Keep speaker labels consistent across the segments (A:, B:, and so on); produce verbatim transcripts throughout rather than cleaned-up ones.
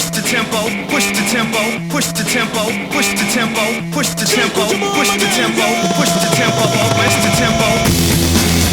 A: the tempo, push the tempo, push the tempo, push the tempo, push the tempo, push the tempo, push the tempo, push the tempo.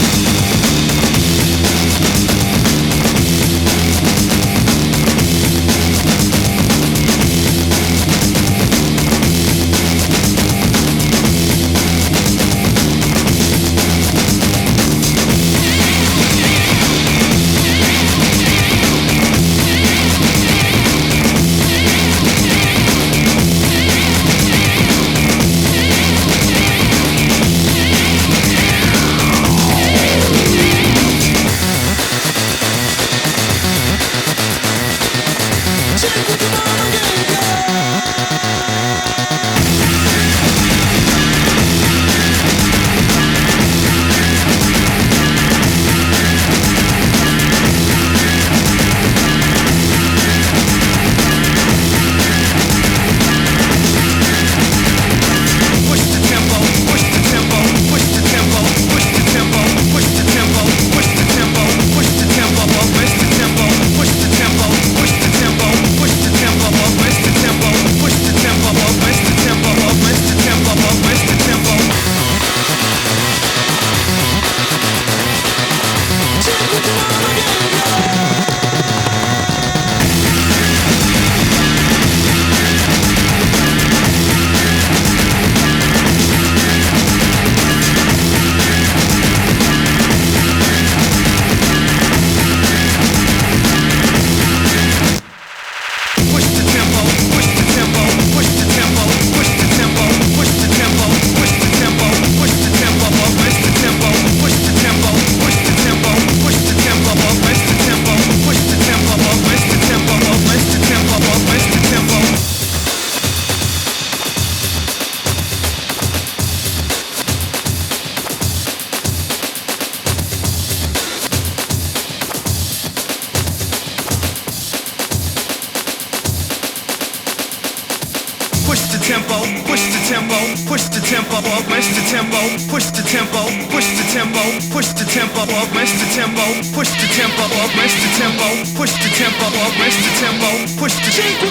A: Push the tempo, push the tempo, push the tempo, push the tempo, push the tempo, push the tempo, push the tempo, push the tempo, push the tempo, push the tempo, push the tempo, push the tempo, push the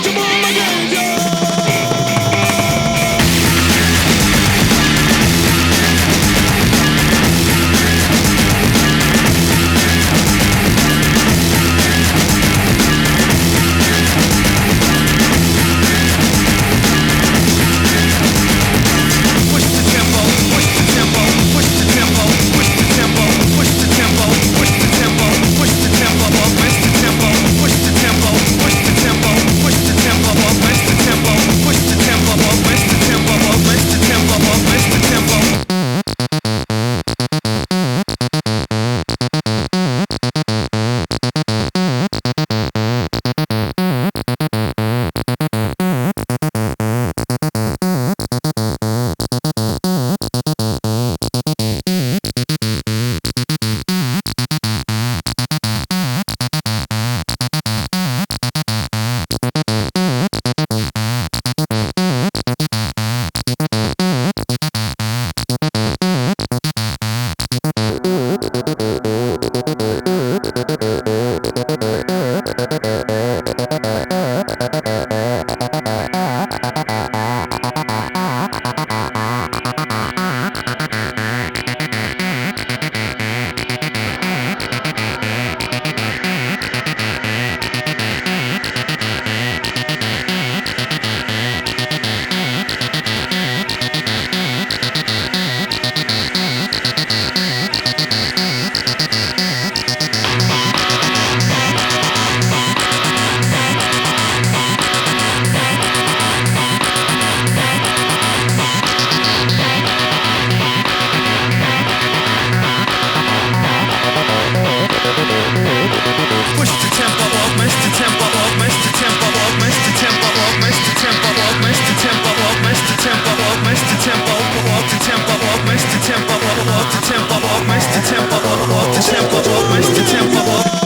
A: tempo. Tempo, tempo, tempo, tempo, tempo, tempo, tempo, tempo, tempo, tempo, tempo, tempo, tempo, tempo, tempo, tempo, tempo, tempo,